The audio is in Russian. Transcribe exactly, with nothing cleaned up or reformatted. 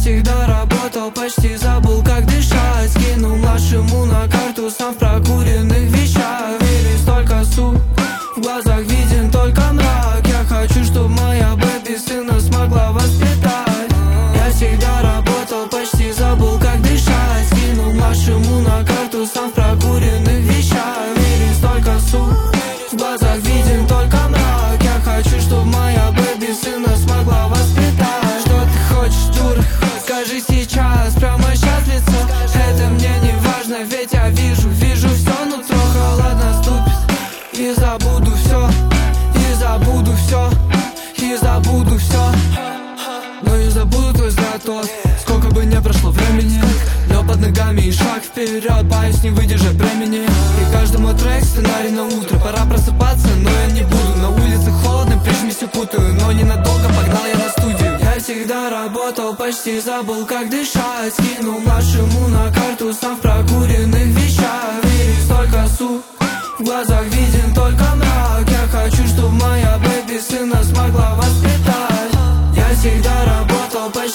всегда работал, почти забыл, как дышать. Скинул младшему на карту, сам в прокуренных вещах. Верю, столько су, в глазах виден только мрак. Я хочу, чтоб моя бэби сына смогла воспитать. Я всегда работал, почти забыл, как дышать. Скинул младшему на карту, сам в прокуренных вещах. Верю, столько су, в глазах виден только мрак. Я хочу, чтоб моя бэби сына смогла воспитать. Что ты хочешь, дура? Скажи сейчас, прямо сейчас в лицо. Это мне не важно, ведь я вижу, вижу все, нутро холодно ступит. И забуду все, и забуду все, и забуду все. Но и забуду твой взгляд тот, сколько бы не прошло времени. Лед под ногами и шаг вперед, боюсь не выдержать бремени. И каждый мой трек сценарий на утро. Пора просыпаться, но я не буду. На улице холодно, прижмись укутаю, но ненадолго погнал я на студию. Я всегда работал, почти забыл, как дышать. Скинул младшему на карту, сам в прокуренных вещах. Верю, столько су, в глазах виден только мрак. Я хочу, чтоб моя бэби сына смогла воспитать. Я всегда работал, почти